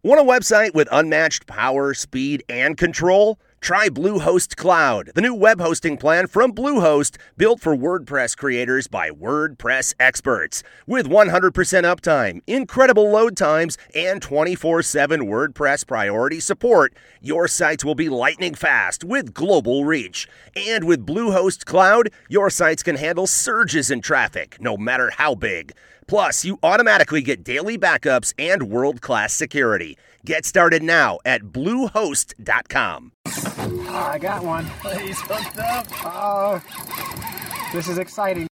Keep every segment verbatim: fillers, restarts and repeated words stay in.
Want a website with unmatched power, speed, and control? Try Bluehost Cloud, the new web hosting plan from Bluehost, built for WordPress creators by WordPress experts. With one hundred percent uptime, incredible load times, and twenty-four seven WordPress priority support, your sites will be lightning fast with global reach. And with Bluehost Cloud, your sites can handle surges in traffic, no matter how big. Plus, you automatically get daily backups and world-class security. Get started now at bluehost dot com. Oh, I got one. He's hooked up. Oh, this is exciting.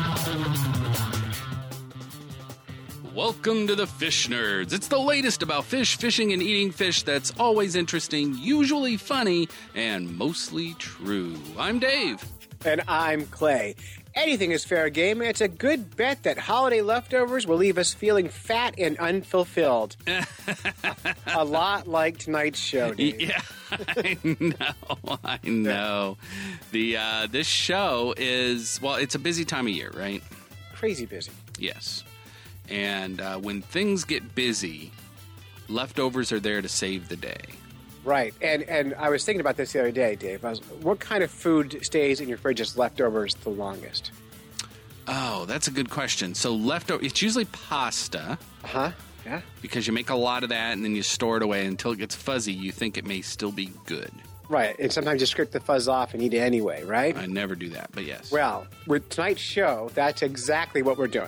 Welcome to the Fish Nerds. It's the latest about fish, fishing, and eating fish that's always interesting, usually funny, and mostly true. I'm Dave. And I'm Clay. Anything is fair game, and it's a good bet that holiday leftovers will leave us feeling fat and unfulfilled. A lot like tonight's show, Dave. Yeah, I know, I know. The uh, this show is, well, it's a busy time of year, right? Crazy busy. Yes. And uh, when things get busy, leftovers are there to save the day. Right, and and I was thinking about this the other day, Dave. I was, what kind of food stays in your fridge as leftovers the longest? Oh, that's a good question. So leftover, it's usually pasta. Uh-huh, yeah. Because you make a lot of that and then you store it away until it gets fuzzy. You think it may still be good. Right, and sometimes you scrape the fuzz off and eat it anyway, right? I never do that, but yes. Well, with tonight's show, that's exactly what we're doing.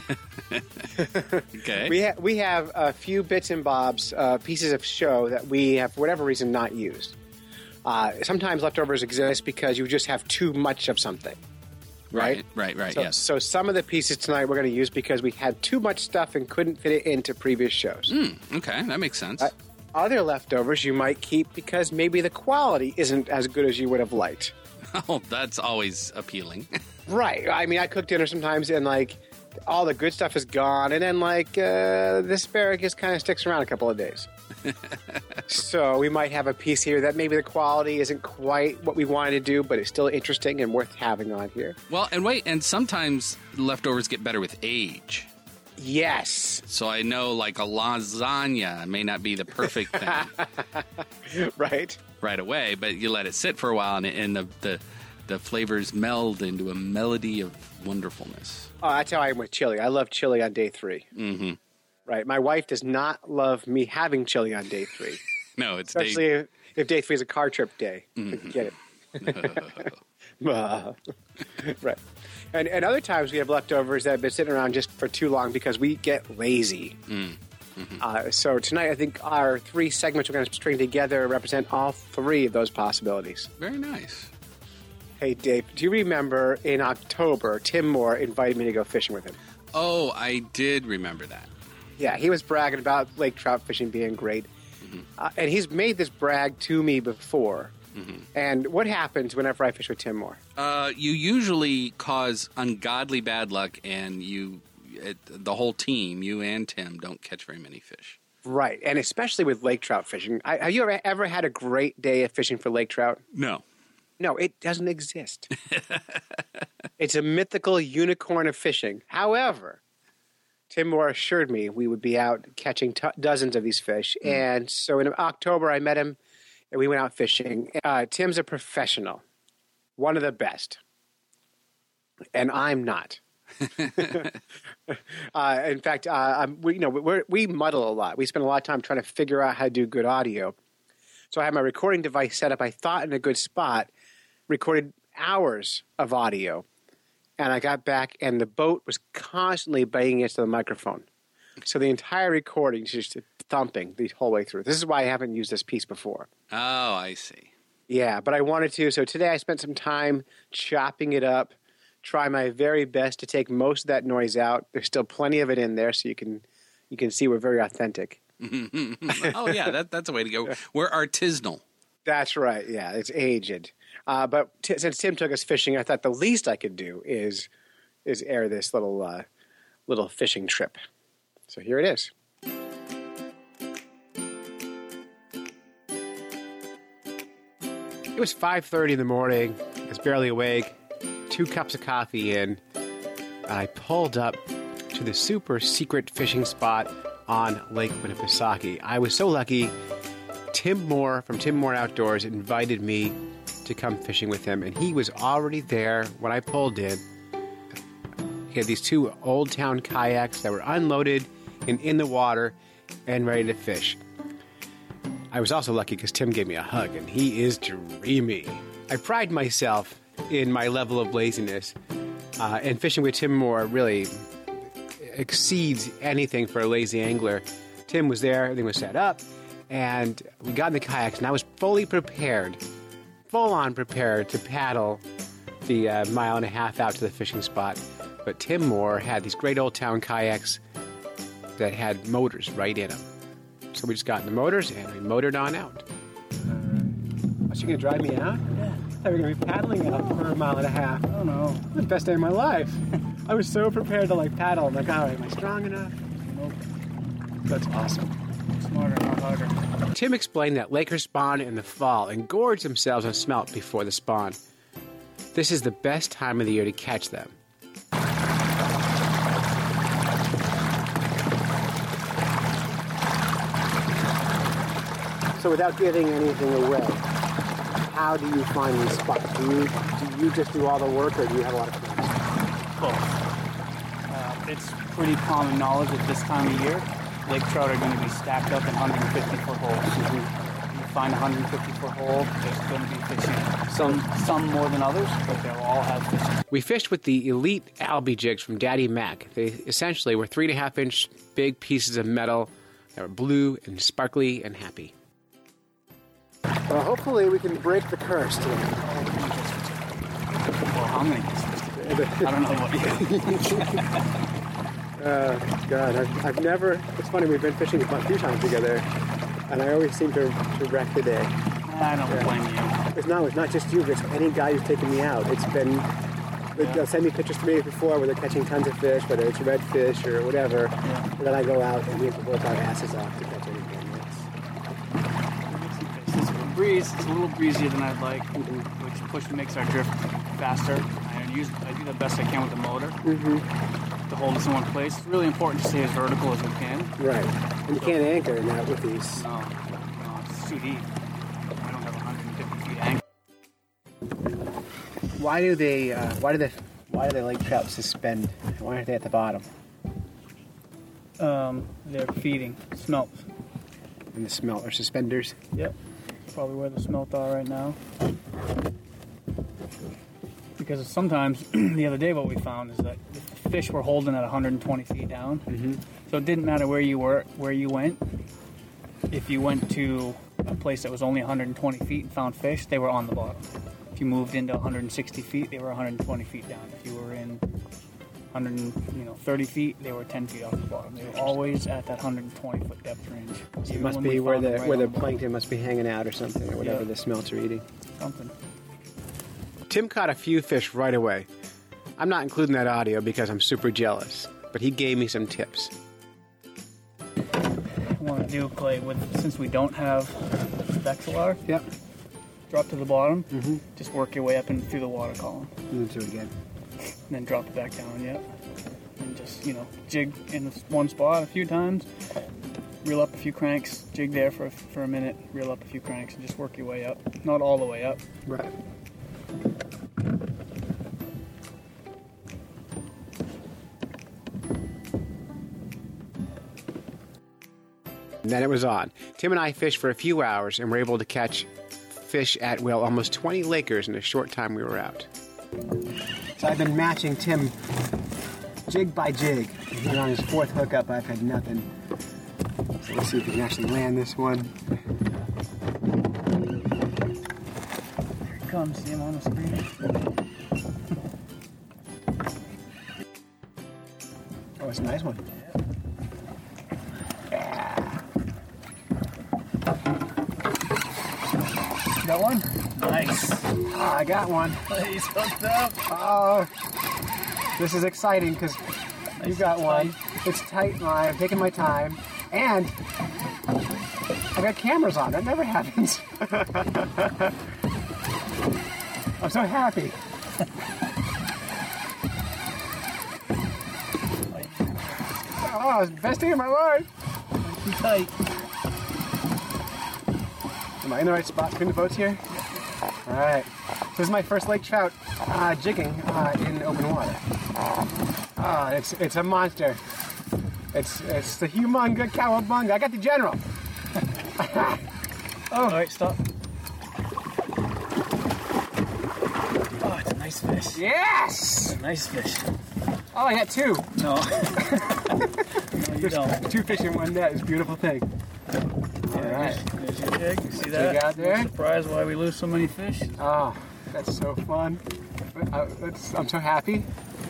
Okay. We, ha- we have a few bits and bobs, uh, pieces of show that we have, for whatever reason, not used. Uh, sometimes leftovers exist because you just have too much of something. Right? Right, right, right, so, yes. So some of the pieces tonight we're going to use because we had too much stuff and couldn't fit it into previous shows. Mm, okay, that makes sense. Uh, other leftovers you might keep because maybe the quality isn't as good as you would have liked. Oh, that's always appealing. Right. I mean, I cook dinner sometimes and, like, all the good stuff is gone, and then, like, uh, the asparagus kind of sticks around a couple of days. So we might have a piece here that maybe the quality isn't quite what we wanted to do, but it's still interesting and worth having on here. Well, and wait, and sometimes leftovers get better with age. Yes. So I know, like, a lasagna may not be the perfect thing. Right. Right away, but you let it sit for a while, and, and the, the the flavors meld into a melody of wonderfulness. Oh, that's how I am with chili. I love chili on day three. Mm-hmm. Right. My wife does not love me having chili on day three. No, it's Especially day... if, if day three is a car trip day. Mm-hmm. Get it. Right. And, and other times we have leftovers that have been sitting around just for too long because we get lazy. Mm. Mm-hmm. Uh, so tonight I think our three segments we're going to string together represent all three of those possibilities. Very nice. Hey, Dave, do you remember in October Tim Moore invited me to go fishing with him? Oh, I did remember that. Yeah, he was bragging about lake trout fishing being great. Mm-hmm. Uh, and he's made this brag to me before. Mm-hmm. And what happens whenever I fish with Tim Moore? Uh, you usually cause ungodly bad luck, and you, it, the whole team, you and Tim, don't catch very many fish. Right, and especially with lake trout fishing. I, have you ever, ever had a great day of fishing for lake trout? No. No, it doesn't exist. It's a mythical unicorn of fishing. However, Tim Moore assured me we would be out catching t- dozens of these fish. Mm. And so in October, I met him, and we went out fishing. Uh, Tim's a professional, one of the best, and I'm not. uh, in fact, uh, I'm, we, you know, we're, we muddle a lot. We spend a lot of time trying to figure out how to do good audio. So I had my recording device set up, I thought, in a good spot, recorded hours of audio, and I got back, and the boat was constantly banging into the microphone. So the entire recording is just thumping the whole way through. This is why I haven't used this piece before. Oh, I see. Yeah, but I wanted to. So today I spent some time chopping it up, try my very best to take most of that noise out. There's still plenty of it in there, so you can you can see we're very authentic. Oh, yeah, that, that's a way to go. We're artisanal. That's right, yeah, it's aged. Uh, but t- since Tim took us fishing, I thought the least I could do is is air this little uh, little fishing trip. So here it is. It was five thirty in the morning. I was barely awake. Two cups of coffee in. I pulled up to the super secret fishing spot on Lake Winnipesaukee. I was so lucky. Tim Moore from Tim Moore Outdoors invited me to come fishing with him, and he was already there when I pulled in. He had these two Old Town kayaks that were unloaded and in the water and ready to fish. I was also lucky because Tim gave me a hug, and he is dreamy. I pride myself in my level of laziness, uh, and fishing with Tim Moore really exceeds anything for a lazy angler. Tim was there, everything was set up, and we got in the kayaks, and I was fully prepared, full-on prepared to paddle the uh, mile and a half out to the fishing spot. But Tim Moore had these great Old Town kayaks that had motors right in them. So we just got in the motors, and we motored on out. Uh, was she going to drive me out? Yeah. I thought we were going to be paddling out for a mile and a half. I don't know. The best day of my life. I was so prepared to like paddle. I'm like, all right, am I strong enough? Nope. That's awesome. Smarter, not harder. Tim explained that Lakers spawn in the fall and gorge themselves on smelt before the spawn. This is the best time of the year to catch them. So without giving anything away, how do you find these spots? Do you, do you just do all the work, or do you have a lot of friends? Both. Uh, it's pretty common knowledge at this time of year, lake trout are going to be stacked up in one hundred fifty foot holes. Mm-hmm. You find a one hundred fifty foot hole, there's going to be fishing. Some, some more than others, but they'll all have fishing. We fished with the Elite Albie jigs from Daddy Mac. They essentially were three and a half inch big pieces of metal that were blue and sparkly and happy. Well, hopefully we can break the curse today. Well, I'm going to get fished. I don't know what you uh, God, I've, I've never... It's funny, we've been fishing a few times together, and I always seem to, to wreck the day. I don't yeah. blame you. It's not, it's not just you, it's any guy who's taken me out. It's been... Yeah. They'll send me pictures to me before where they're catching tons of fish, whether it's redfish or whatever, yeah. and then I go out and we have to work our asses off to catch anything. It's a breeze. It's a little breezier than I'd like, mm-hmm. which push makes our drift faster. I use I do the best I can with the motor mm-hmm. to hold us in one place. It's really important to stay as vertical as we can. Right, and you so, can't anchor in that with these. No, no, it's too deep. I don't have one hundred fifty feet anchor. Why do they? Uh, why do they? Why do they lake trout suspend? Why aren't they at the bottom? Um, they're feeding smelt. And the smelt are suspenders. Yep. Probably where the smelt are right now. Because sometimes, the other day what we found is that the fish were holding at one hundred twenty feet down. Mm-hmm. So it didn't matter where you were, where you went. If you went to a place that was only one hundred twenty feet and found fish, they were on the bottom. If you moved into one hundred sixty feet, they were one hundred twenty feet down. If you were in one hundred, you know, thirty feet, they were ten feet off the bottom. They were always at that one hundred twenty foot depth range. So it must be where the right where the plankton must be hanging out or something, or whatever yeah. the smelts are eating. Something. Tim caught a few fish right away. I'm not including that audio because I'm super jealous, but he gave me some tips. What I want to do, Clay, with since we don't have Vexilar, yep. drop to the bottom, mm-hmm. just work your way up and through the water column. And then do it again. And then drop it back down, yep. And just, you know, jig in one spot a few times, reel up a few cranks, jig there for, for a minute, reel up a few cranks, and just work your way up. Not all the way up. Right. And then it was on. Tim and I fished for a few hours and were able to catch fish at, well, almost twenty Lakers in a short time we were out. So I've been matching Tim jig by jig. And on his fourth hookup, I've had nothing. So let's see if we can actually land this one. Here he comes, see him on the screen. Oh, it's a nice one. Got one? Nice. Oh, I got one. He's hooked up. Oh, this is exciting because nice you got one. Tight. It's tight and I'm taking my time. And I got cameras on. That never happens. I'm so happy. Oh, it's the best day of my life. Too tight. Am I in the right spot between the boats here? All right. So this is my first lake trout uh, jigging uh, in open water. Oh, it's it's a monster. It's it's the humunga cowabunga. I got the general. Oh. All right, stop. Oh, it's a nice fish. Yes! Nice fish. Oh, I got two. No. No, you don't. Two fish in one net. It's a beautiful thing. All right. There's your jig. You see Jig that? out there. No surprise why we lose so many fish. Oh, that's so fun. Uh, that's, I'm so happy.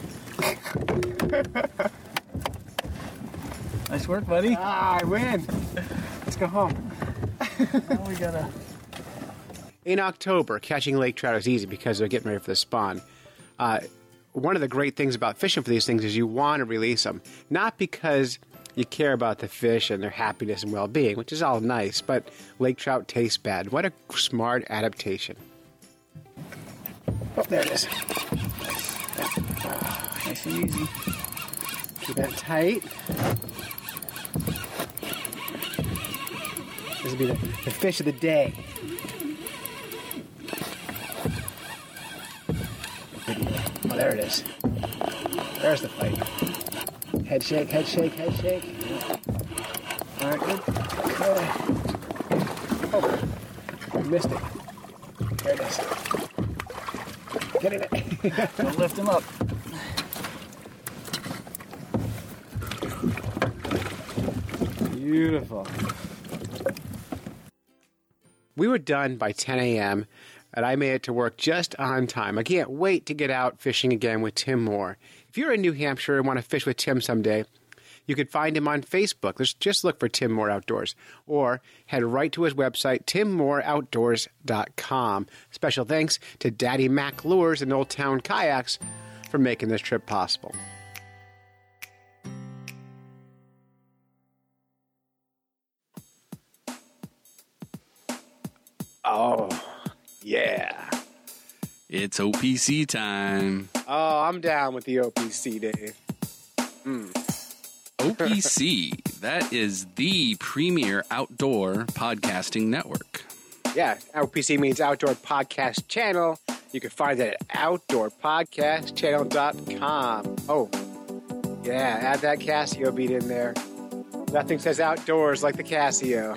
Nice work, buddy. Ah, I win. Let's go home. Now we gotta. In October, catching lake trout is easy because they're getting ready for the spawn. Uh, one of the great things about fishing for these things is you want to release them. Not because you care about the fish and their happiness and well-being, which is all nice, but lake trout taste bad. What a smart adaptation. Oh, there it is. Nice and easy. Keep that tight. This will be the, the fish of the day. Oh, there it is. There's the fight. Head shake, head shake, head shake. All right, good. Okay. Oh, I missed it. There it is. Get in it. Don't lift him up. Beautiful. We were done by ten a.m., and I made it to work just on time. I can't wait to get out fishing again with Tim Moore. If you're in New Hampshire and want to fish with Tim someday, you can find him on Facebook. Just, just look for Tim Moore Outdoors. Or head right to his website, tim moore outdoors dot com. Special thanks to Daddy Mac Lures and Old Town Kayaks for making this trip possible. Oh, yeah. It's O P C time. Oh, I'm down with the O P C, Dave. Mm. O P C, that is the premier outdoor podcasting network. Yeah, O P C means Outdoor Podcast Channel. You can find it at outdoor podcast channel dot com. Oh, yeah, add that Casio beat in there. Nothing says outdoors like the Casio.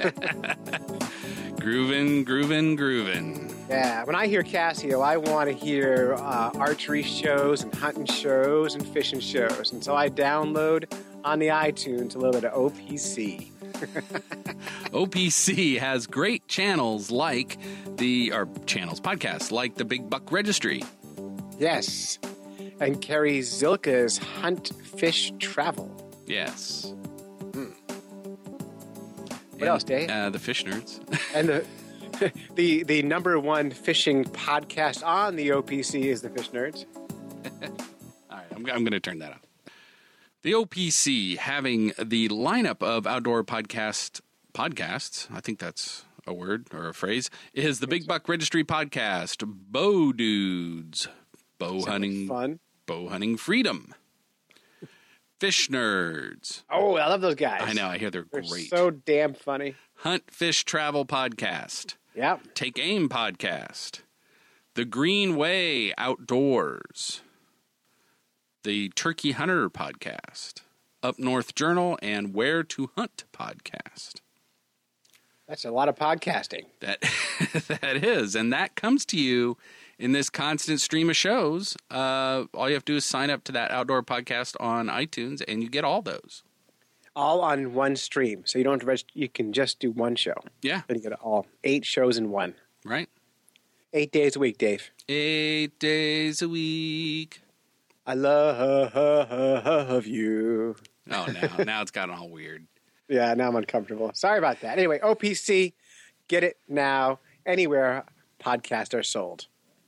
Groovin', groovin', groovin'. Yeah, when I hear Casio, I want to hear uh, archery shows and hunting shows and fishing shows. And so I download on the iTunes a little bit of O P C. O P C has great channels like the, or channels, podcasts like the Big Buck Registry. Yes. And Carrie Zilka's Hunt, Fish, Travel. Yes. Hmm. What else, Dave? Uh, the Fish Nerds. And the, the the number one fishing podcast on the O P C is the Fish Nerds. All right, I'm, I'm going to turn that up. The O P C having the lineup of outdoor podcast podcasts, I think that's a word or a phrase, is the Big Buck Registry podcast, Bow Dudes, Bow Sounds Hunting, fun. Bow Hunting Freedom, Fish Nerds. Oh, I love those guys. I know, I hear they're, They're great. so damn funny. Hunt, Fish, Travel podcast, Yep. Take Aim podcast, The Green Way Outdoors, the Turkey Hunter podcast, Up North Journal, and Where to Hunt podcast. That's a lot of podcasting. That that is, and that comes to you in this constant stream of shows. Uh, all you have to do is sign up to that outdoor podcast on iTunes, and you get all those. All on one stream, so you don't have to register. You can just do one show. Yeah, Then you get all eight shows in one. right. Eight days a week, Dave. Eight days a week. I love you. Oh, now now it's gotten all weird. Yeah, now I'm uncomfortable. Sorry about that. Anyway, O P C, get it now anywhere podcasts are sold.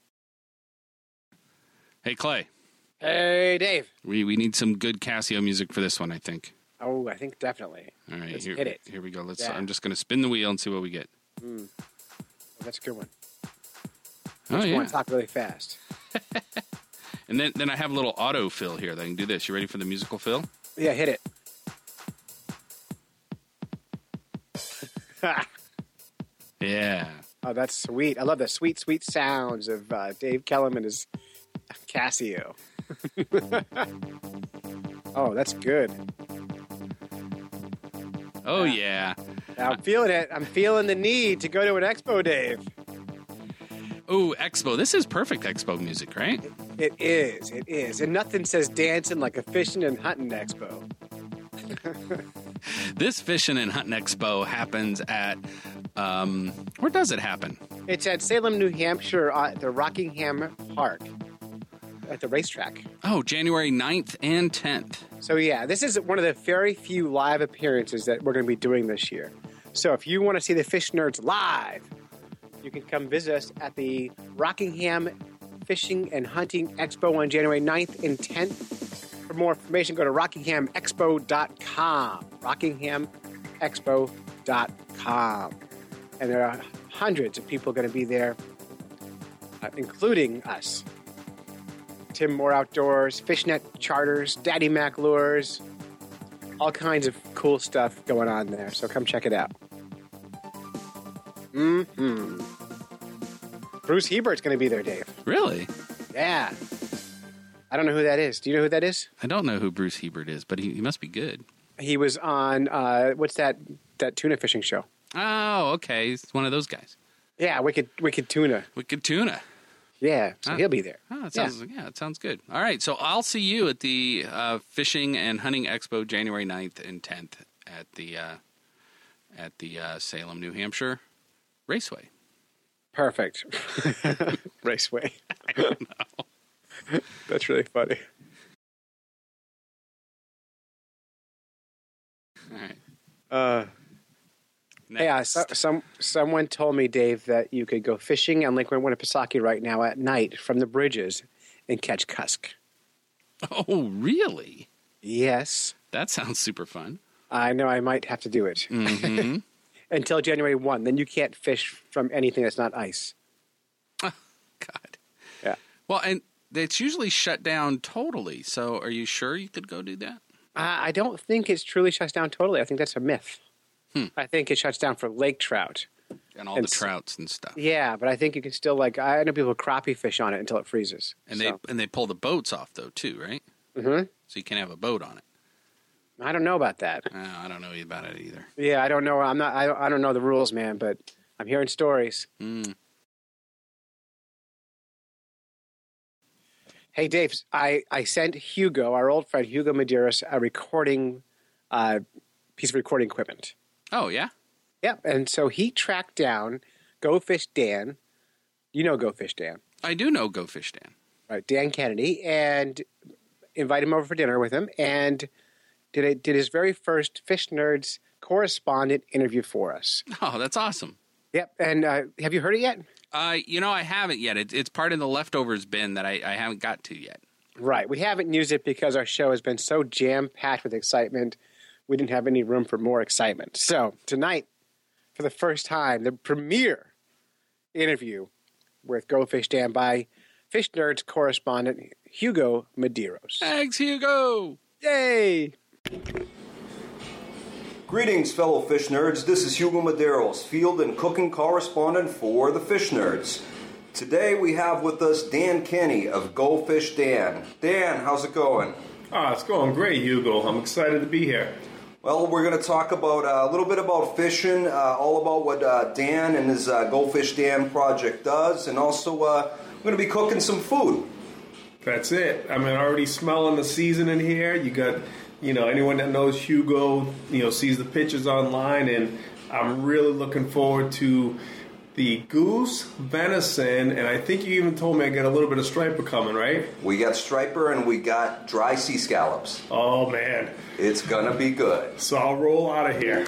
Hey, Clay. Hey, Dave. We we need some good Casio music for this one, I think. Oh, I think definitely. All right, Let's here, hit it. here we go. Let's. Yeah. I'm just going to spin the wheel and see what we get. Mm. That's a good one. Oh, Just yeah. want to talk really fast. And then, then I have a little auto fill here that I can do this. You ready for the musical fill? Yeah, hit it. Yeah. Oh, that's sweet. I love the sweet, sweet sounds of uh, Dave Kellum and his Casio. Oh, that's good. Oh, yeah. Now, I'm feeling it. I'm feeling the need to go to an expo, Dave. Oh, expo. This is perfect expo music, right? It is. It is. And nothing says dancing like a fishing and hunting expo. This fishing and hunting expo happens at, um, where does it happen? It's at Salem, New Hampshire, uh, at the Rockingham Park, at the racetrack. Oh, January ninth and tenth. So, yeah, this is one of the very few live appearances that we're going to be doing this year. So, if you want to see the Fish Nerds live, you can come visit us at the Rockingham Fishing and Hunting Expo on January ninth and tenth. For more information, go to rockingham expo dot com. rockingham expo dot com. And there are hundreds of people going to be there, uh, including us. Tim Moore Outdoors, Fishnet Charters, Daddy Mac Lures, all kinds of cool stuff going on there. So come check it out. Mm-hmm. Bruce Hebert's going to be there, Dave. Really? Yeah. I don't know who that is. Do you know who that is? I don't know who Bruce Hebert is, but he, he must be good. He was on, uh, what's that that tuna fishing show? Oh, okay. He's one of those guys. Yeah, Wicked Wicked Tuna. Wicked Tuna. Yeah, so Ah. he'll be there. Oh, it sounds, yeah. yeah, it sounds good. All right, so I'll see you at the uh, Fishing and Hunting Expo January ninth and tenth at the uh, at the uh, Salem, New Hampshire Raceway. Perfect. Raceway. I don't know. That's really funny. All right. Uh, yeah, so, some someone told me, Dave, that you could go fishing on Lake Winnipesaukee right now at night from the bridges and catch cusk. Oh, really? Yes. That sounds super fun. I know I might have to do it. Mm-hmm. Until January first. Then you can't fish from anything that's not ice. Oh, God. Yeah. Well, and it's usually shut down totally. So are you sure you could go do that? Uh, I don't think it's truly shuts down totally. I think that's a myth. Hmm. I think it shuts down for lake trout. And all And the s- trouts and stuff. Yeah, but I think you can still, like, I know people crappie fish on it until it freezes. And So, they and they pull the boats off though too, right? Mhm. So you can have a boat on it. I don't know about that. Uh, I don't know about it either. Yeah, I don't know. I'm not. I don't, I don't know the rules, man. But I'm hearing stories. Mm. Hey, Dave, I, I sent Hugo, our old friend Hugo Medeiros, a recording uh, piece of recording equipment. Oh yeah. Yep, and so he tracked down Go Fish Dan. You know Go Fish Dan, I do know Go Fish Dan. right? Dan Kennedy, and invited him over for dinner with him, and did a, did his very first Fish Nerds correspondent interview for us. Oh, that's awesome. Yep, and uh, have you heard it yet? Uh, you know, I haven't yet. It, it's part of the leftovers bin that I, I haven't got to yet. Right. We haven't used it because our show has been so jam-packed with excitement, we didn't have any room for more excitement. So tonight, for the first time, the premiere interview with Go Fish Dan by Fish Nerds correspondent Hugo Medeiros. Thanks, Hugo. Yay! Greetings, fellow fish nerds. This is Hugo Medeiros, field and cooking correspondent for the Fish Nerds. Today we have with us Dan Kenny of Go Fish Dan. Dan, how's it going? Ah, it's going great, Hugo. I'm excited to be here. Well, we're going to talk about uh, a little bit about fishing, uh, all about what uh, Dan and his uh, Go Fish Dan project does, and also uh, we're going to be cooking some food. That's it. I mean, already smelling the season in here. You got, you know, anyone that knows Hugo, you know, sees the pictures online, and I'm really looking forward to the goose, venison, and I think you even told me I got a little bit of striper coming, right? We got striper and we got dry sea scallops. Oh, man. It's going to be good. So I'll roll out of here.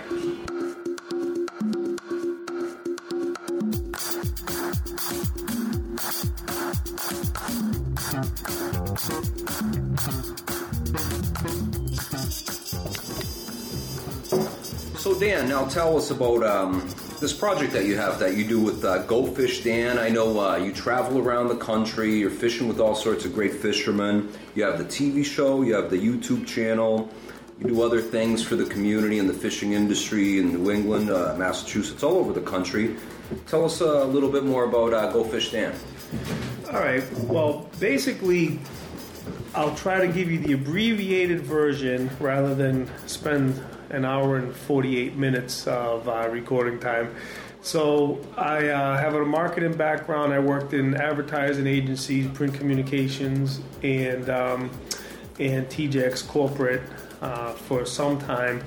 So Dan, now tell us about um, this project that you have that you do with uh, Go Fish Dan. I know uh, you travel around the country, you're fishing with all sorts of great fishermen. You have the T V show, you have the YouTube channel. You do other things for the community and the fishing industry in New England, uh, Massachusetts, all over the country. Tell us uh, a little bit more about uh, Go Fish Dan. All right. Well, basically, I'll try to give you the abbreviated version rather than spend an hour and forty-eight minutes of uh, recording time. So I uh, have a marketing background. I worked in advertising agencies, print communications, and um, and T J X corporate uh, for some time.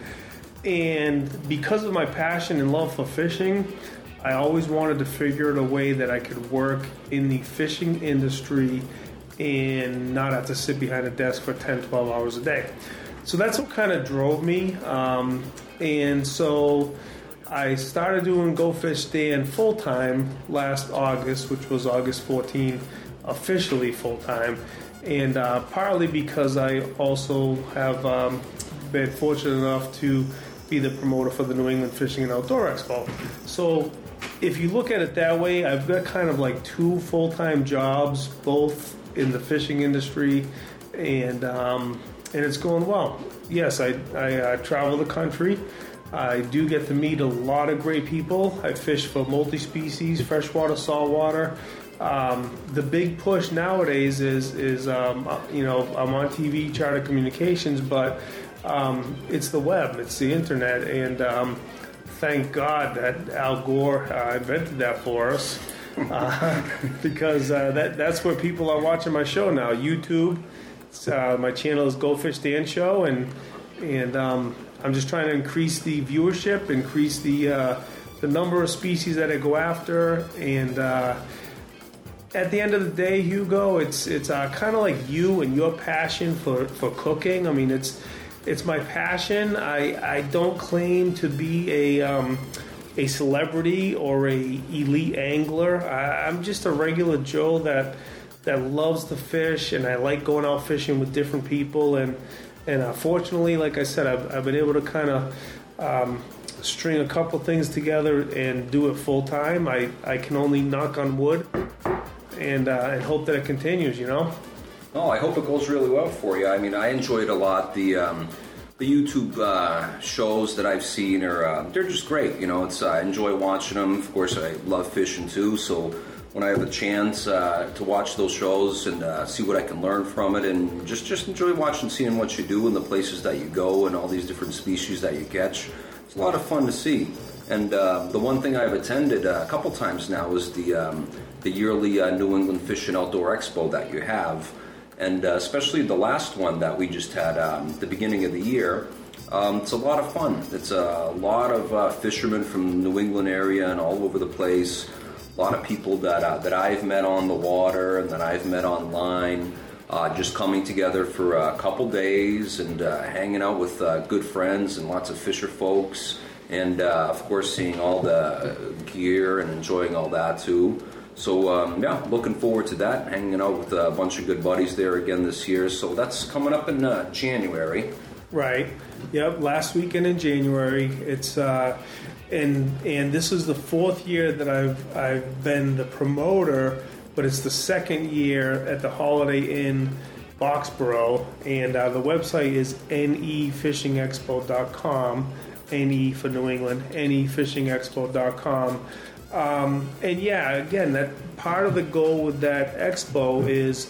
And because of my passion and love for fishing, I always wanted to figure out a way that I could work in the fishing industry and not have to sit behind a desk for ten, twelve hours a day. So that's what kind of drove me. Um, and so I started doing Go Fish Dan full-time last August, which was August fourteenth, officially full-time. And uh, partly because I also have um, been fortunate enough to be the promoter for the New England Fishing and Outdoor Expo. So if you look at it that way, I've got kind of like two full-time jobs, both in the fishing industry, and um, and it's going well. Yes, I, I uh, travel the country. I do get to meet a lot of great people. I fish for multi-species, freshwater, saltwater. Um, the big push nowadays is, is um, you know, I'm on T V, Charter Communications, but um, it's the web, it's the internet, and um, thank God that Al Gore uh, invented that for us, uh, because uh, that that's where people are watching my show now. YouTube, uh, my channel is Go Fish Dan Show, and and um, I'm just trying to increase the viewership, increase the uh, the number of species that I go after, and uh, at the end of the day, Hugo, it's it's uh, kind of like you and your passion for, for cooking. I mean, it's it's my passion. I I don't claim to be a um, a celebrity or a elite angler. I, I'm just a regular Joe that that loves to fish, and I like going out fishing with different people. And and uh, fortunately, like I said, I've, I've been able to kind of um, string a couple things together and do it full time. I, I can only knock on wood and uh, and hope that it continues, you know? Oh, I hope it goes really well for you. I mean, I enjoyed a lot the um, the YouTube uh, shows that I've seen. Are uh, they're just great, you know. It's uh, I enjoy watching them. Of course, I love fishing too. So when I have the chance uh, to watch those shows and uh, see what I can learn from it, and just just enjoy watching, seeing what you do and the places that you go and all these different species that you catch. It's a lot of fun to see. And uh, the one thing I've attended a couple times now is the um, the yearly uh, New England Fish and Outdoor Expo that you have. And uh, especially the last one that we just had um, at the beginning of the year. Um, it's a lot of fun. It's a lot of uh, fishermen from the New England area and all over the place. A lot of people that uh, that I've met on the water and that I've met online, uh, just coming together for a couple days and uh, hanging out with uh, good friends and lots of fisher folks. And, uh, of course, seeing all the gear and enjoying all that, too. So, um, yeah, looking forward to that, hanging out with a bunch of good buddies there again this year. So that's coming up in uh, January. Right. Yep, last weekend in January. It's uh, and and this is the fourth year that I've I've been the promoter, but it's the second year at the Holiday Inn Boxborough, and uh, the website is N E fishing expo dot com. N E for New England, N E fishing expo dot com. Um, and yeah, again, that part of the goal with that expo is,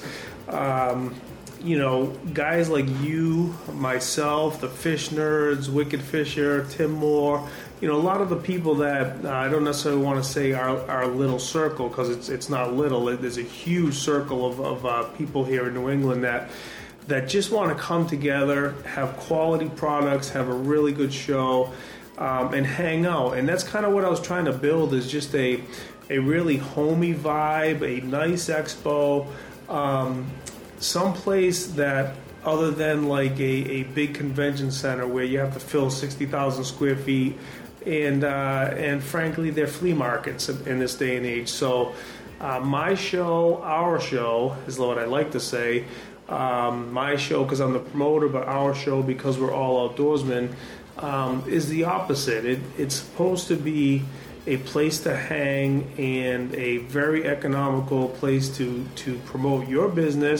um, you know, guys like you, myself, the Fish Nerds, Wicked Fisher, Tim Moore, you know, a lot of the people that uh, I don't necessarily want to say our, our little circle, because it's it's not little. There's a huge circle of, of uh, people here in New England that that just want to come together, have quality products, have a really good show, um, and hang out. And that's kind of what I was trying to build, is just a a really homey vibe, a nice expo, um, someplace that other than like a, a big convention center where you have to fill sixty thousand square feet, and uh, and frankly, they're flea markets in this day and age. So uh, my show, our show, is what I like to say. Um, my show, because I'm the promoter, but our show, because we're all outdoorsmen, um, is the opposite. It, it's supposed to be a place to hang and a very economical place to, to promote your business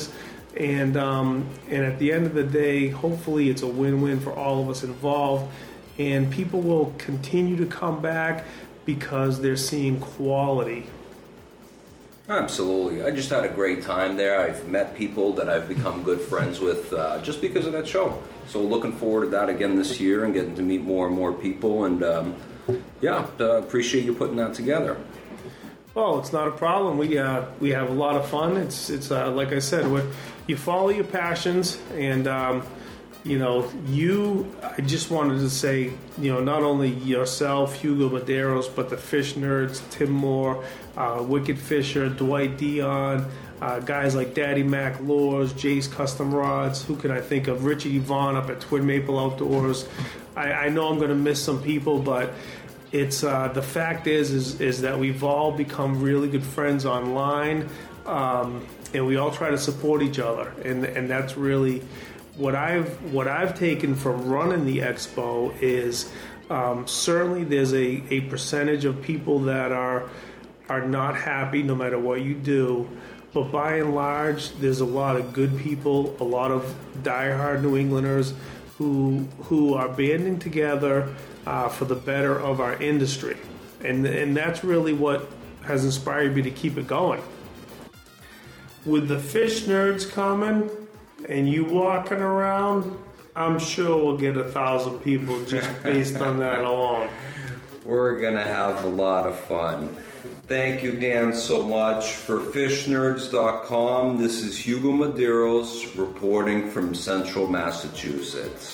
And um, and at the end of the day, hopefully it's a win-win for all of us involved, and people will continue to come back because they're seeing quality. Absolutely. I just had a great time there. I've met people that I've become good friends with uh, just because of that show. So looking forward to that again this year and getting to meet more and more people. And um, yeah, uh, appreciate you putting that together. Oh, it's not a problem. We uh, we have a lot of fun. It's it's uh, like I said, we're, you follow your passions, and um, you know you. I just wanted to say, you know, not only yourself, Hugo Maderos, but the Fish Nerds, Tim Moore, uh, Wicked Fisher, Dwight Dion, uh, guys like Daddy Mac Lures, Jace Custom Rods. Who can I think of? Richard Yvonne up at Twin Maple Outdoors. I, I know I'm going to miss some people, but. It's uh, the fact is, is is that we've all become really good friends online, um, and we all try to support each other, and and that's really what I've what I've taken from running the expo is um, certainly there's a, a percentage of people that are are not happy no matter what you do, but by and large there's a lot of good people, a lot of diehard New Englanders who who are banding together. Uh, for the better of our industry. And and that's really what has inspired me to keep it going. With the Fish Nerds coming and you walking around, I'm sure we'll get a thousand people just based on that alone. We're going to have a lot of fun. Thank you, Dan, so much. For fish nerds dot com, this is Hugo Maderos reporting from Central Massachusetts.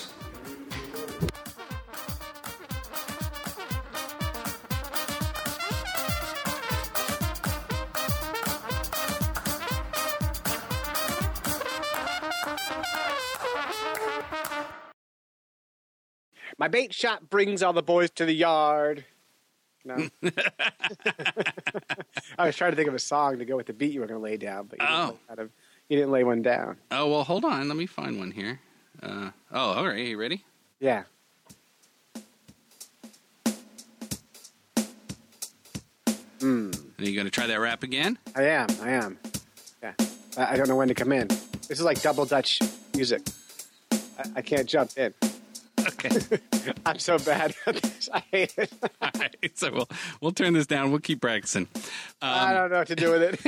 My bait shot brings all the boys to the yard. No. I was trying to think of a song to go with the beat you were going to lay down, but you, oh. didn't, kind of, you didn't lay one down. Oh, well, hold on. Let me find one here. Uh, oh, all right. You ready? Yeah. Hmm. Are you going to try that rap again? I am. I am. Yeah. I, I don't know when to come in. This is like double Dutch music. I, I can't jump in. Okay. I'm so bad at this. I hate it. All right. So we'll, we'll turn this down. We'll keep practicing. Um, I don't know what to do with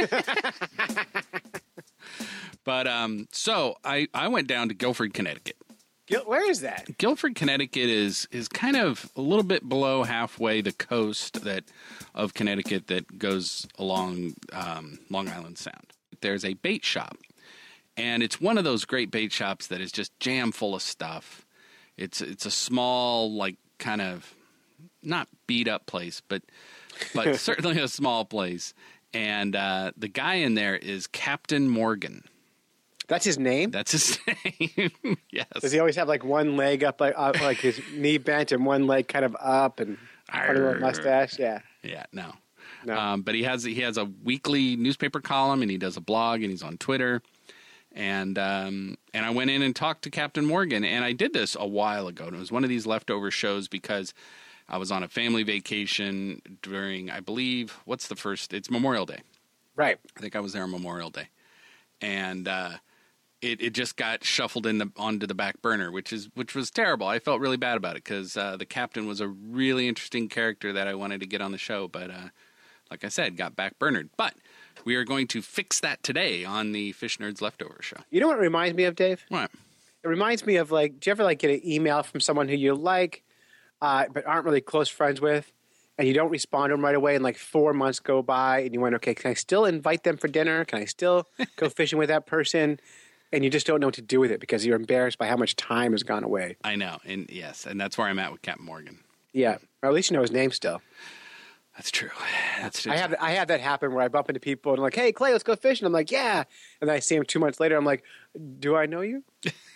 it. but um, so I, I went down to Guilford, Connecticut. Gil- Where is that? Guilford, Connecticut is is kind of a little bit below halfway the coast that of Connecticut that goes along um, Long Island Sound. There's a bait shop, and it's one of those great bait shops that is just jam full of stuff. It's it's a small, like, kind of not beat up place, but but certainly a small place. And uh, the guy in there is Captain Morgan. That's his name? That's his name. Yes. Does he always have like one leg up, like, up, like his knee bent and one leg kind of up and part of a mustache? Yeah. Yeah. No. No. Um, but he has he has a weekly newspaper column, and he does a blog, and he's on Twitter. And um, and I went in and talked to Captain Morgan, and I did this a while ago. And it was one of these leftover shows because I was on a family vacation during, I believe, what's the first? It's Memorial Day. Right. I think I was there on Memorial Day, and uh, it it just got shuffled in the onto the back burner, which is which was terrible. I felt really bad about it because uh, the captain was a really interesting character that I wanted to get on the show, but uh, like I said, got back burnered. But we are going to fix that today on the Fish Nerds Leftover Show. You know what it reminds me of, Dave? What? It reminds me of, like, do you ever, like, get an email from someone who you like uh, but aren't really close friends with, and you don't respond to them right away, and, like, four months go by, and you wonder, okay, can I still invite them for dinner? Can I still go fishing with that person? And you just don't know what to do with it because you're embarrassed by how much time has gone away. I know, and yes, and that's where I'm at with Captain Morgan. Yeah, or at least you know his name still. That's true. That's true. I have I have that happen where I bump into people and I'm like, hey, Clay, let's go fishing. I'm like, yeah. And then I see him two months later. I'm like, do I know you?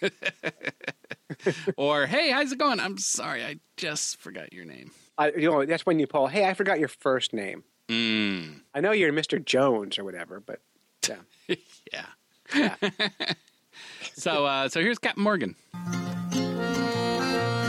Or, hey, how's it going? I'm sorry. I just forgot your name. I, you know, that's when you pull, hey, I forgot your first name. Mm. I know you're Mister Jones or whatever, but yeah. Yeah. Yeah. so, uh, so here's Captain Morgan.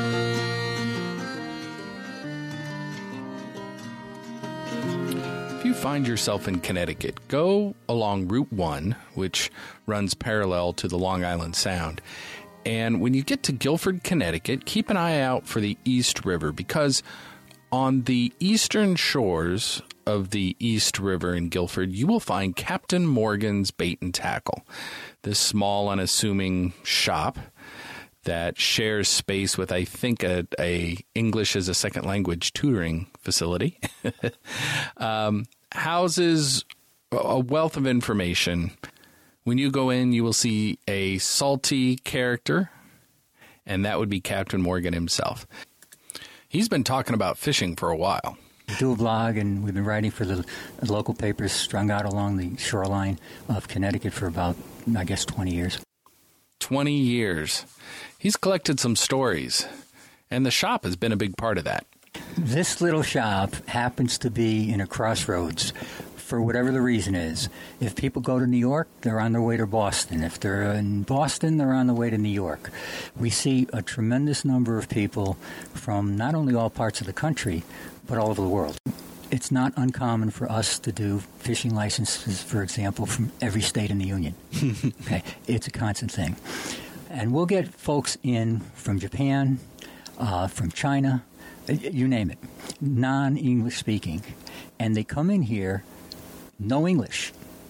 A few you find yourself in Connecticut, go along Route one, which runs parallel to the Long Island Sound. And when you get to Guilford, Connecticut, keep an eye out for the East River, because on the eastern shores of the East River in Guilford, you will find Captain Morgan's Bait and Tackle, this small, unassuming shop that shares space with, I think, a, a English as a second language tutoring facility. um, houses a wealth of information. When you go in, you will see a salty character, and that would be Captain Morgan himself. He's been talking about fishing for a while. We do a blog, and we've been writing for the local papers strung out along the shoreline of Connecticut for about, I guess, twenty years. twenty years. He's collected some stories, and the shop has been a big part of that. This little shop happens to be in a crossroads for whatever the reason is. If people go to New York, they're on their way to Boston. If they're in Boston, they're on the way to New York. We see a tremendous number of people from not only all parts of the country, but all over the world. It's not uncommon for us to do fishing licenses, for example, from every state in the Union. Okay, it's a constant thing. And we'll get folks in from Japan, uh, from China, you name it, non-English speaking. And they come in here, no English.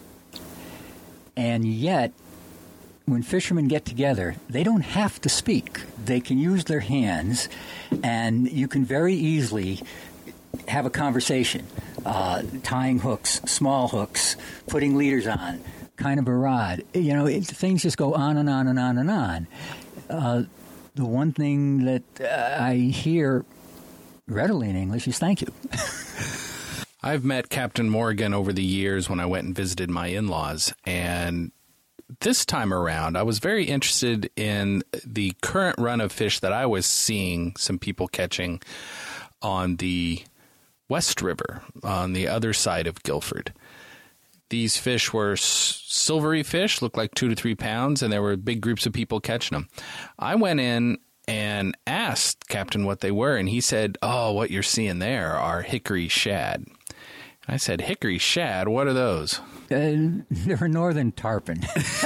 And yet, when fishermen get together, they don't have to speak. They can use their hands, and you can very easily have a conversation, uh, tying hooks, small hooks, putting leaders on, kind of a rod. You know, it, things just go on and on and on and on. Uh, the one thing that uh, I hear readily in English is thank you. I've met Captain Morgan over the years when I went and visited my in-laws, and this time around, I was very interested in the current run of fish that I was seeing some people catching on the West River, on the other side of Guilford. These fish were s- silvery fish, looked like two to three pounds, and there were big groups of people catching them. I went in and asked Captain what they were, and he said, oh, what you're seeing there are hickory shad. I said, hickory shad? What are those? Uh, they're a northern tarpon.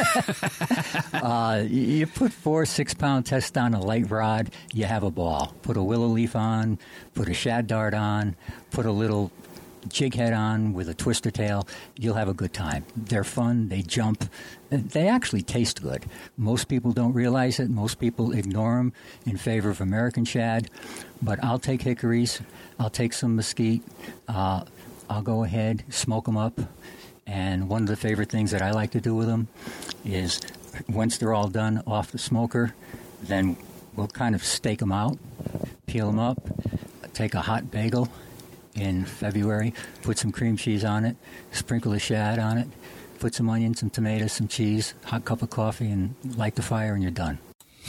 uh, you put four, six-pound test on a light rod, you have a ball. Put a willow leaf on, put a shad dart on, put a little jig head on with a twister tail, you'll have a good time. They're fun, they jump, they actually taste good. Most people don't realize it. Most people ignore them in favor of American shad, but I'll take hickories, I'll take some mesquite, uh, I'll go ahead, smoke them up, and one of the favorite things that I like to do with them is once they're all done off the smoker, then we'll kind of stake them out, peel them up, take a hot bagel in February, put some cream cheese on it, sprinkle a shad on it, put some onions, some tomatoes, some cheese, hot cup of coffee, and light the fire, and you're done.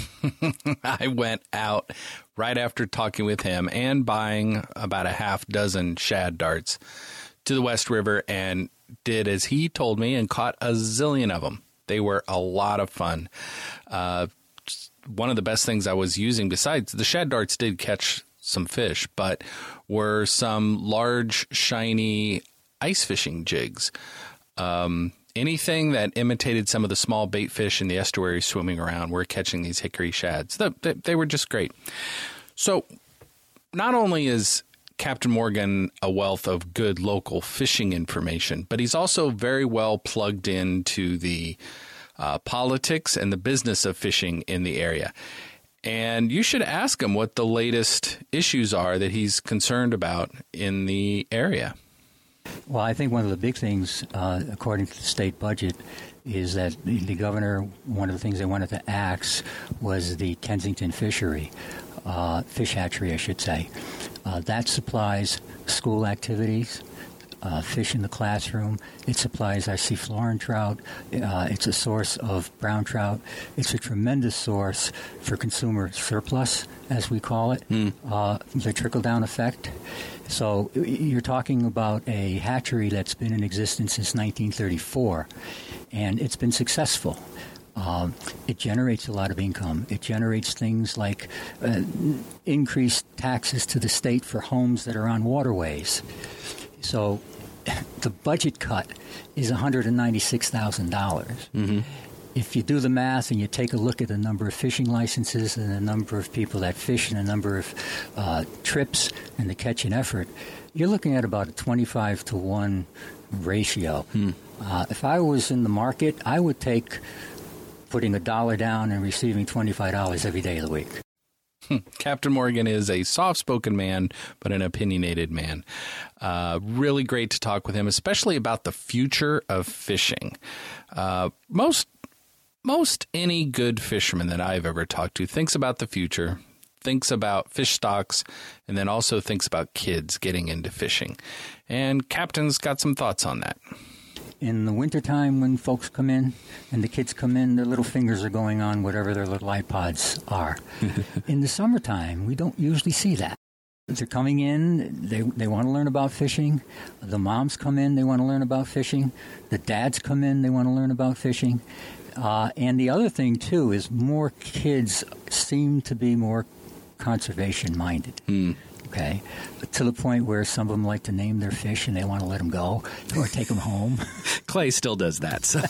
I went out right after talking with him and buying about a half dozen shad darts to the West River and did as he told me and caught a zillion of them. They were a lot of fun. Uh, one of the best things I was using, besides the shad darts did catch some fish, but were some large, shiny ice fishing jigs. Um, anything that imitated some of the small bait fish in the estuary swimming around were catching these hickory shads. They, they, they were just great. So not only is Captain Morgan a wealth of good local fishing information, but he's also very well plugged into the uh, politics and the business of fishing in the area. And you should ask him what the latest issues are that he's concerned about in the area. Well, I think one of the big things, uh, according to the state budget, is that the, the governor, one of the things they wanted to axe was the Kensington fishery, uh, fish hatchery, I should say. Uh, that supplies school activities, uh, fish in the classroom. It supplies our seaflorin trout. Uh, it's a source of brown trout. It's a tremendous source for consumer surplus, as we call it, mm. uh, the trickle-down effect. So you're talking about a hatchery that's been in existence since nineteen thirty-four, and it's been successful. Um, it generates a lot of income. It generates things like uh, increased taxes to the state for homes that are on waterways. So the budget cut is one hundred ninety-six thousand dollars. Mm-hmm. If you do the math and you take a look at the number of fishing licenses and the number of people that fish and the number of uh, trips and the catch and effort, you're looking at about a twenty-five to one ratio. Hmm. Uh, if I was in the market, I would take putting a dollar down and receiving twenty-five dollars every day of the week. Captain Morgan is a soft-spoken man, but an opinionated man. Uh, really great to talk with him, especially about the future of fishing. Uh, most most any good fisherman that I've ever talked to thinks about the future, thinks about fish stocks, and then also thinks about kids getting into fishing. And Captain's got some thoughts on that. In the wintertime, when folks come in and the kids come in, their little fingers are going on whatever their little iPods are. In the summertime, we don't usually see that. They're coming in, they they want to learn about fishing. The moms come in, they want to learn about fishing. The dads come in, they want to learn about fishing. Uh, and the other thing, too, is more kids seem to be more conservation-minded. Mm. Okay, to the point where some of them like to name their fish and they want to let them go or take them home. Clay still does that, so.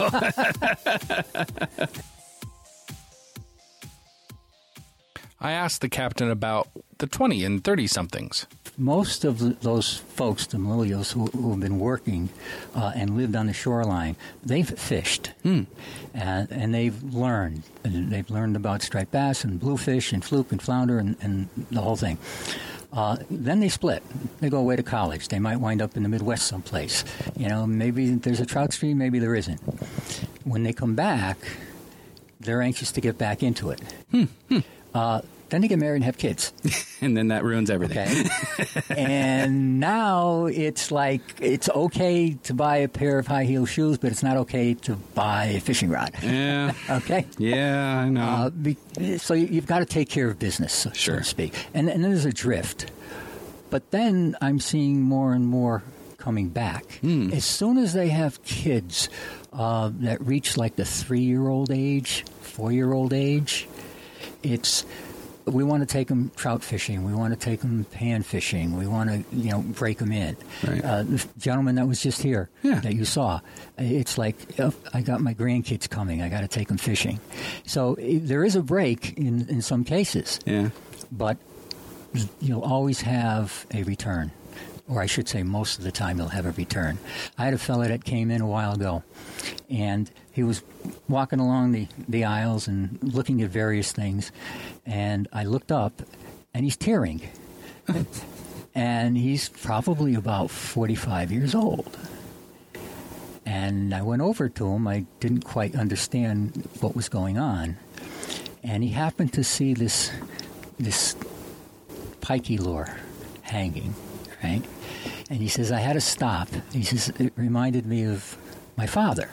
I asked the captain about the twenty and thirty-somethings. Most of the, those folks, the millennials who, who have been working uh, and lived on the shoreline, they've fished. Hmm. And, and they've learned. And they've learned about striped bass and bluefish and fluke and flounder and, and the whole thing. Uh, then they split. They go away to college. They might wind up in the Midwest someplace. You know, maybe there's a trout stream, maybe there isn't. When they come back, they're anxious to get back into it. Hmm. Hmm. Uh, then they get married and have kids. And then that ruins everything. Okay. And now it's like it's okay to buy a pair of high-heel shoes, but it's not okay to buy a fishing rod. Yeah. Okay? Yeah, I know. Uh, be, so you, you've got to take care of business, so, Sure. so to speak. And, and then there's a drift. But then I'm seeing more and more coming back. Hmm. As soon as they have kids uh, that reach like the three-year-old age, four-year-old age, it's... We want to take them trout fishing. We want to take them pan fishing. We want to, you know, break them in. Right. Uh, the gentleman that was just here Yeah. that you saw, it's like, oh, I got my grandkids coming. I got to take them fishing. So eh, there is a break in, in some cases, Yeah. but you'll always have a return. Or I should say most of the time you'll have a return. I had a fellow that came in a while ago, and he was walking along the, the aisles and looking at various things, and I looked up, and he's tearing. And he's probably about forty-five years old. And I went over to him. I didn't quite understand what was going on. And he happened to see this, this pikey lure hanging, right? And he says, I had to stop. He says, it reminded me of my father.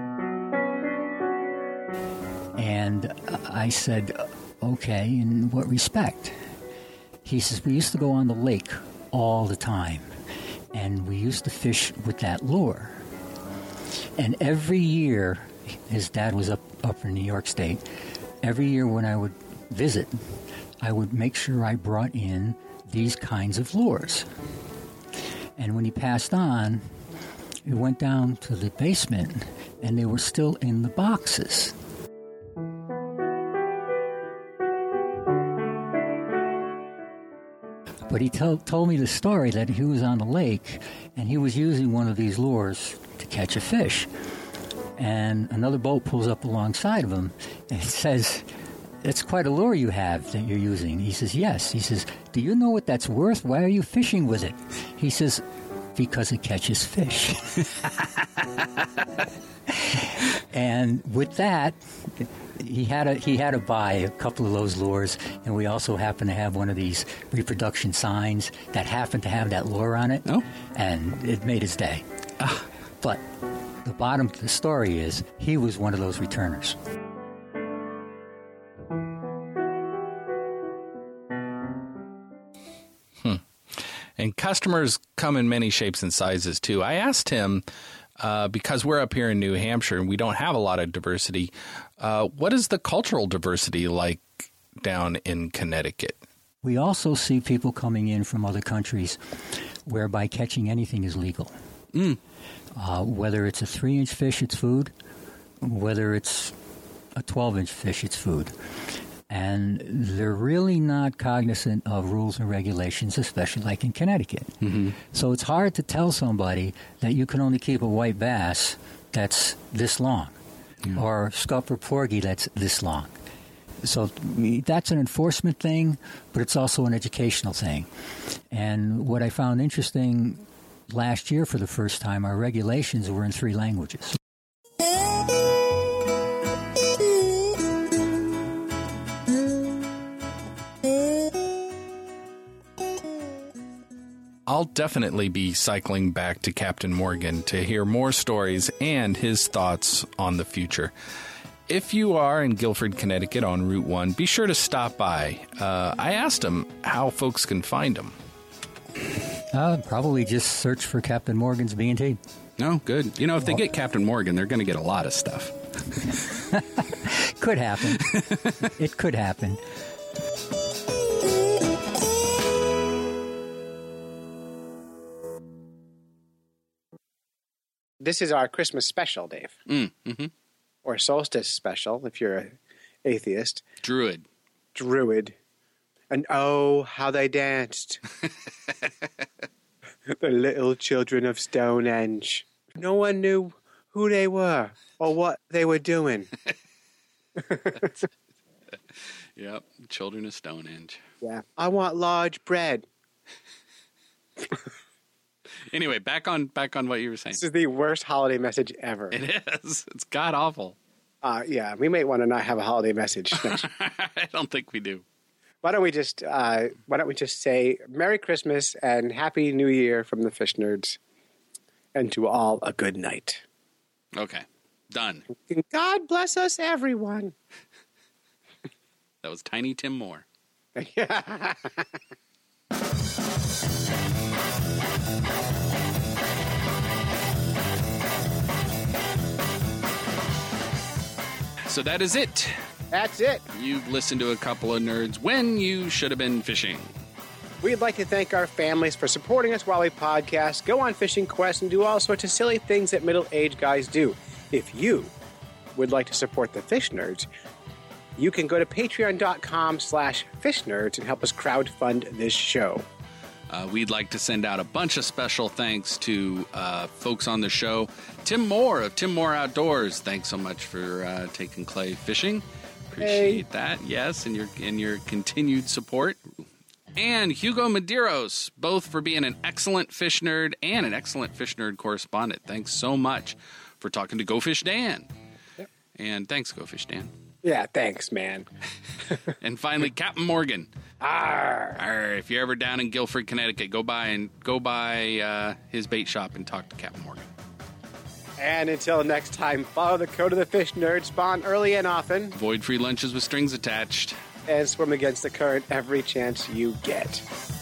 And I said, okay, in what respect? He says, we used to go on the lake all the time, and we used to fish with that lure. And every year, his dad was up, up in New York State, every year when I would visit, I would make sure I brought in these kinds of lures. And when he passed on, we went down to the basement, and they were still in the boxes. But he tell, told me the story that he was on the lake, and he was using one of these lures to catch a fish. And another boat pulls up alongside of him, and it says, it's quite a lure you have that you're using. He says, yes. He says, do you know what that's worth? Why are you fishing with it? He says, because it catches fish. And with that, he had to, he had to buy a couple of those lures, and we also happen to have one of these reproduction signs that happened to have that lure on it. Oh. And it made his day. Ah. But the bottom of the story is he was one of those returners. And customers come in many shapes and sizes, too. I asked him, uh, because we're up here in New Hampshire and we don't have a lot of diversity, uh, what is the cultural diversity like down in Connecticut? We also see people coming in from other countries whereby catching anything is legal. Mm. Uh, whether it's a three-inch fish, it's food. Whether it's a twelve-inch fish, it's food. And they're really not cognizant of rules and regulations, especially like in Connecticut. Mm-hmm. So it's hard to tell somebody that you can only keep a white bass that's this long, yeah. or sculpper porgy that's this long. So that's an enforcement thing, but it's also an educational thing. And what I found interesting last year for the first time, our regulations were in three languages. I'll definitely be cycling back to Captain Morgan to hear more stories and his thoughts on the future. If you are in Guilford, Connecticut on Route one, be sure to stop by. Uh, I asked him how folks can find him. Uh, probably just search for Captain Morgan's B and T. No, good. You know, if they get Captain Morgan, they're going to get a lot of stuff. Could happen. It could happen. This is our Christmas special, Dave. Mm, mm-hmm. Or solstice special, if you're an atheist. Druid. Druid. And oh, how they danced. The little children of Stonehenge. No one knew who they were or what they were doing. Yep, children of Stonehenge. Yeah. I want large bread. Anyway, back on back on what you were saying. This is the worst holiday message ever. It is. It's god awful. Uh, yeah, we may want to not have a holiday message next year. I don't think we do. Why don't we just uh, Why don't we just say Merry Christmas and Happy New Year from the Fish Nerds, and to all a good night. Okay, done. And God bless us, everyone. That was Tiny Tim Moore. Yeah. So that is it. That's it. You've listened to a couple of nerds when you should have been fishing. We'd like to thank our families for supporting us while we podcast, go on fishing quests, and do all sorts of silly things that middle-aged guys do. If you would like to support the Fish Nerds, you can go to patreon.com slash fish nerds and help us crowdfund this show. Uh, we'd like to send out a bunch of special thanks to uh, folks on the show. Tim Moore of Tim Moore Outdoors. Thanks so much for uh, taking Clay fishing. Appreciate Hey. that. Yes, and your and your continued support. And Hugo Medeiros, both for being an excellent fish nerd and an excellent fish nerd correspondent. Thanks so much for talking to Go Fish Dan. Yep. And thanks, Go Fish Dan. Yeah, thanks, man. And finally, Captain Morgan. Arr. Arr, if you're ever down in Guilford, Connecticut, go by and go by uh, his bait shop and talk to Captain Morgan. And until next time, follow the code of the Fish Nerds, spawn early and often, Avoid free lunches with strings attached. and swim against the current every chance you get.